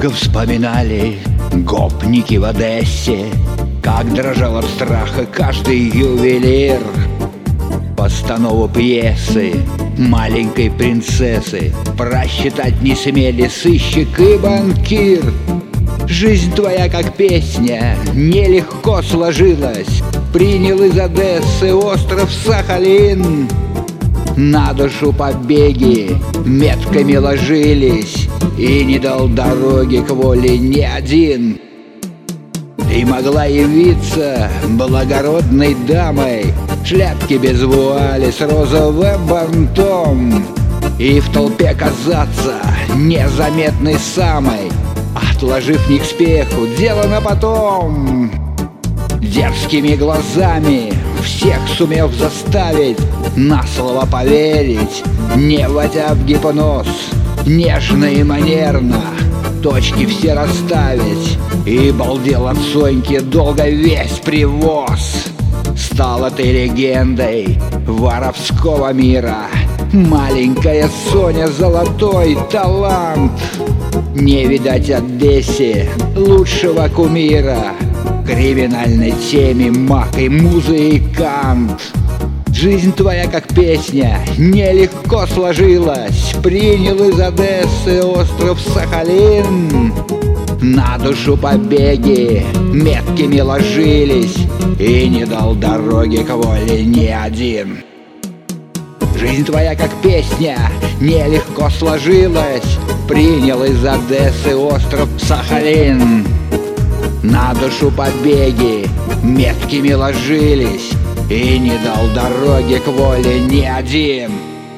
Долго вспоминали гопники в Одессе, как дрожал от страха каждый ювелир. Постанову пьесы маленькой принцессы просчитать не смели сыщик и банкир. Жизнь твоя, как песня, нелегко сложилась. Принял из Одессы остров Сахалин. На душу побеги метками ложились, и не дал дороги к воле ни один. Ты могла явиться благородной дамой, в шляпке без вуали с розовым бантом, и в толпе казаться незаметной самой, отложив не к спеху дело на потом. Дерзкими глазами всех сумев заставить на слово поверить, не вводя в гипноз, нежно и манерно точки все расставить. И балдел от Соньки долго весь привоз. Стала ты легендой воровского мира, маленькая Соня — золотой талант. Не видать Одессе лучшего кумира, криминальной теме маг и музыкант. Жизнь твоя, как песня, нелегко сложилась. Принял из Одессы остров Сахалин. На душу побеги меткими ложились, и не дал дороги к воле ни один. Жизнь твоя, как песня, нелегко сложилась. Принял из Одессы остров Сахалин. На душу побеги меткими ложились, и не дал дороги к воле ни один.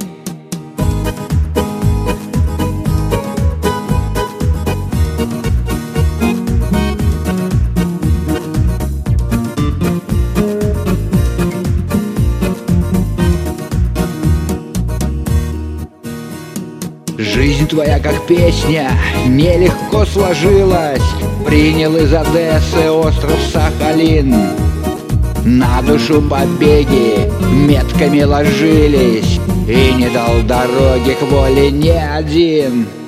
Жизнь твоя, как песня, нелегко сложилась. Принял из Одессы остров Сахалин. На душу побеги метками ложились, и не дал дороги к воле ни один.